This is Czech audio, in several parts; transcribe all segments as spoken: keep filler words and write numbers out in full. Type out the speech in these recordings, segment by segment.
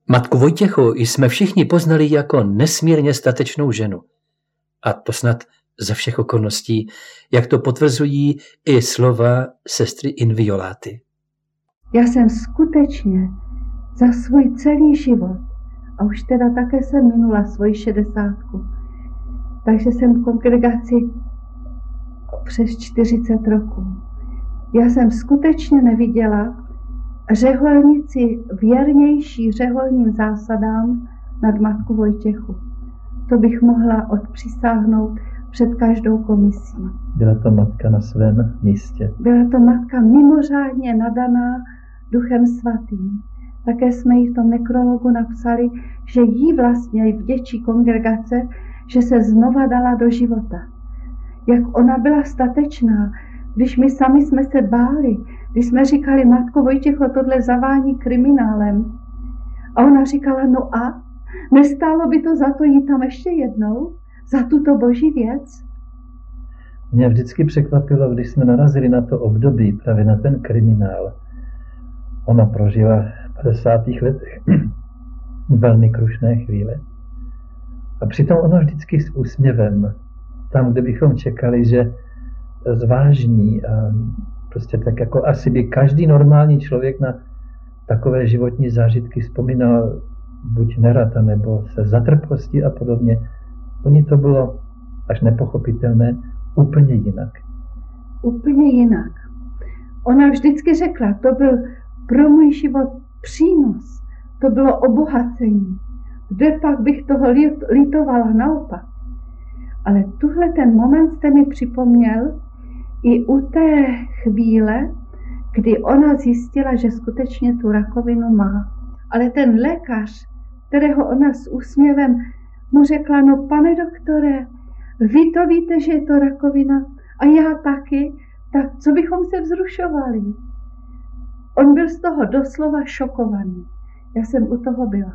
Matku Vojtěchu jsme všichni poznali jako nesmírně statečnou ženu. A to snad za všech okolností, jak to potvrzují i slova sestry Invioláty. Já jsem skutečně za svůj celý život, a už teda také jsem minula svoji šedesátku, takže jsem v kongregaci přes čtyřicet roků. Já jsem skutečně neviděla řeholnici věrnější řeholním zásadám nad matku Vojtěchu. To bych mohla odpřisáhnout před každou komisí. Byla to matka na svém místě. Byla to matka mimořádně nadaná Duchem Svatým. Také jsme jí v tom nekrologu napsali, že jí vlastně vděčí kongregace, že se znova dala do života. Jak ona byla statečná, když my sami jsme se báli, když jsme říkali, matko Vojtěcho, tohle zavání kriminálem. A ona říkala, no a nestálo by to za to jít tam ještě jednou? Za tuto boží věc? Mě vždycky překvapilo, když jsme narazili na to období, právě na ten kriminál. Ona prožila v padesátých letech velmi krušné chvíle. A přitom ona vždycky s úsměvem, tam, kde bychom čekali, že zvážní a prostě tak jako asi by každý normální člověk na takové životní zážitky vzpomínal buď nerad, nebo se zatrpkostí a podobně. U ní to bylo až nepochopitelné úplně jinak. Úplně jinak. Ona vždycky řekla, to byl pro můj život přínos, to bylo obohacení. Kde pak bych toho litovala, naopak. Ale tuhle ten moment jste mi připomněl i u té chvíle, kdy ona zjistila, že skutečně tu rakovinu má. Ale ten lékař, kterého ona s úsměvem mu řekla, no pane doktore, vy to víte, že je to rakovina a já taky, tak co bychom se vzrušovali? On byl z toho doslova šokovaný. Já jsem u toho byla.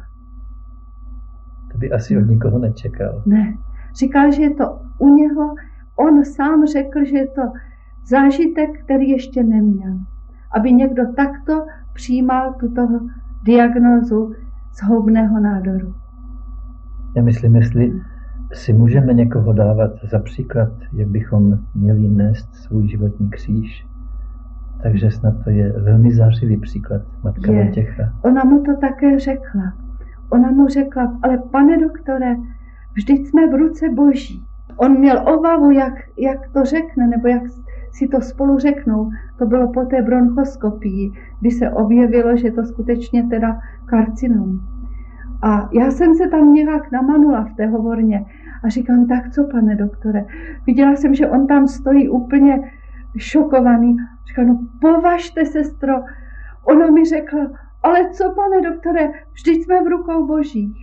To by asi od nikoho nečekal. Ne. Říkal, že je to u něho, on sám řekl, že je to zážitek, který ještě neměl. Aby někdo takto přijímal tuto diagnózu zhoubného nádoru. Já myslím, jestli si můžeme někoho dávat za příklad, jak bychom měli nést svůj životní kříž, takže snad to je velmi zářivý příklad matka Vojtěcha. Ona mu to také řekla. Ona mu řekla, ale pane doktore, vždyť jsme v ruce Boží. On měl obavu, jak, jak to řekne, nebo jak si to spolu řeknou. To bylo po té bronchoskopii, kdy se objevilo, že to skutečně teda karcinom. A já jsem se tam nějak namanula v té hovorně a říkám, tak co, pane doktore? Viděla jsem, že on tam stojí úplně šokovaný. Říkám, no považte, sestro. Ona mi řekla, ale co, pane doktore, vždyť jsme v rukou Božích.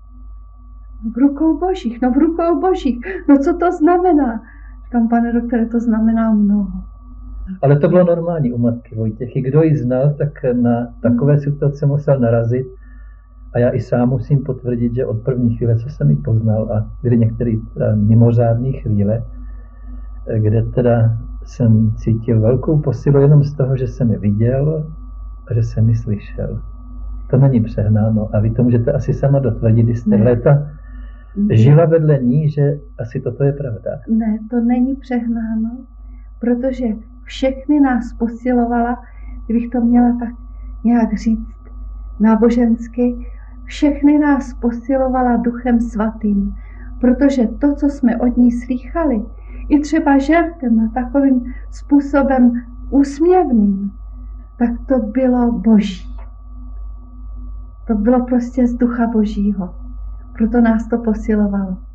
V rukou Božích, no v rukou Božích. No co to znamená? Říkám, pane doktore, to znamená mnoho. Ale to bylo normální u matky Vojtěchy. Kdo ji znal, tak na takové situace musel narazit. A já i sám musím potvrdit, že od první chvíle, co jsem ji poznal, a byly některé mimořádné chvíle, kde teda jsem cítil velkou posilu jenom z toho, že jsem ji viděl a že jsem ji slyšel. To není přehnáno. A vy to můžete asi sama dotvrdit, když jste léta žila vedle ní, že asi toto je pravda. Ne, to není přehnáno, protože všechny nás posilovala, kdybych to měla tak nějak říct nábožensky, všechny nás posilovala Duchem Svatým, protože to, co jsme od ní slýchali, i třeba žertem a takovým způsobem úsměvným, tak to bylo Boží. To bylo prostě z Ducha Božího. Proto nás to posilovalo.